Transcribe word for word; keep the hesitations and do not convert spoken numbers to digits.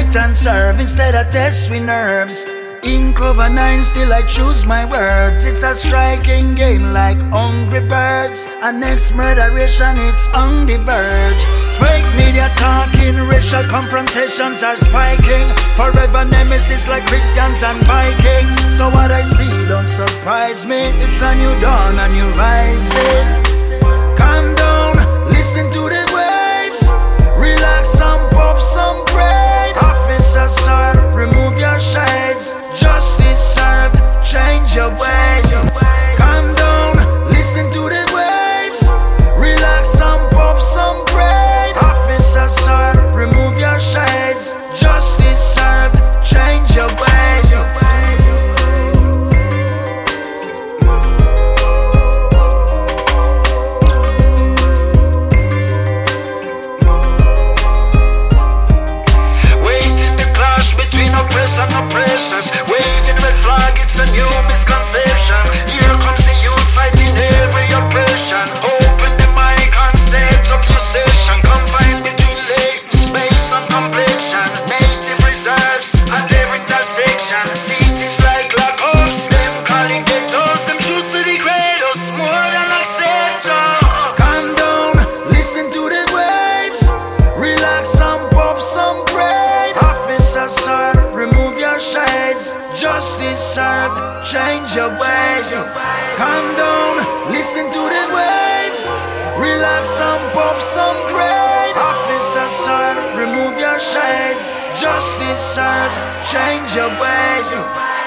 respect and serve instead of test with nerves. In cover nine, still I choose my words. It's a striking game like Hungry Birds. And next murderation, it's on the verge. Fake media talking, racial confrontations are spiking. Forever nemesis like Christians and Vikings. So what I see don't surprise me. It's a new dawn, a new rising. Calm down, listen to the waves. Relax and puff some great. Officer, sir, remove your shades. Justice served, change your ways. Calm down, listen to the waves. Relax and puff some great. Officer, sir, remove your shades. Justice served, change your ways. Waving red flag, it's a new misconception. Here comes the youth fighting every oppression. Open the mic and set up your session. Confined between latent space and complexion. Native reserves at every intersection. Cities like lockups, them calling ghettos. Them choose to degrade us more than accept us. Calm down, listen to the waves. Relax and puff some great. Officer, sir, remove your shades. Justice served, change your ways. Calm down, listen to the waves. Relax and puff some great. Officer, sir, remove your shades. Justice served, change your ways.